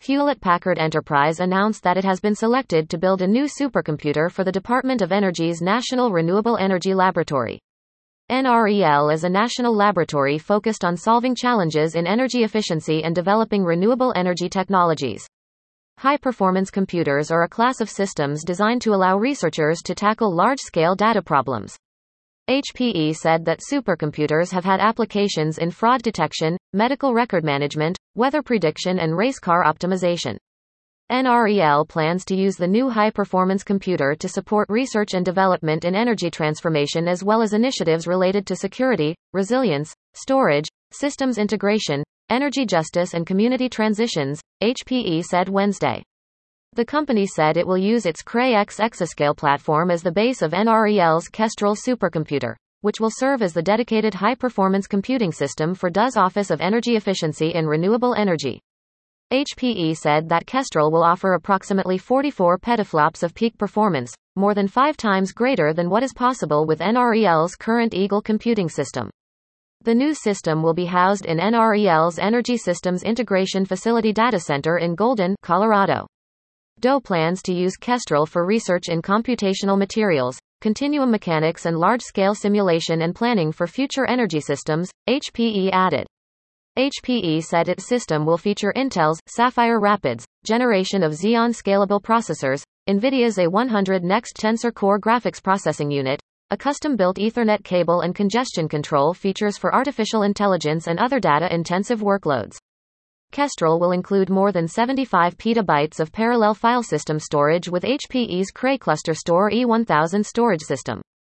Hewlett-Packard Enterprise announced that it has been selected to build a new supercomputer for the Department of Energy's National Renewable Energy Laboratory. NREL is a national laboratory focused on solving challenges in energy efficiency and developing renewable energy technologies. High-performance computers are a class of systems designed to allow researchers to tackle large-scale data problems. HPE said that supercomputers have had applications in fraud detection, medical record management, weather prediction and race car optimization. NREL plans to use the new high-performance computer to support research and development in energy transformation as well as initiatives related to security, resilience, storage, systems integration, energy justice and community transitions, HPE said Wednesday. The company said it will use its Cray X exascale platform as the base of NREL's Kestrel supercomputer, which will serve as the dedicated high-performance computing system for DOE's Office of Energy Efficiency and Renewable Energy. HPE said that Kestrel will offer approximately 44 petaflops of peak performance, more than 5 times greater than what is possible with NREL's current Eagle computing system. The new system will be housed in NREL's Energy Systems Integration Facility data center in Golden, Colorado. DOE plans to use Kestrel for research in computational materials, continuum mechanics and large-scale simulation and planning for future energy systems, HPE added. HPE said its system will feature Intel's Sapphire Rapids generation of Xeon scalable processors, NVIDIA's A100 Next Tensor Core graphics processing unit, a custom-built Ethernet cable and congestion control features for artificial intelligence and other data-intensive workloads. Kestrel will include more than 75 petabytes of parallel file system storage with HPE's Cray Cluster Store E1000 storage system.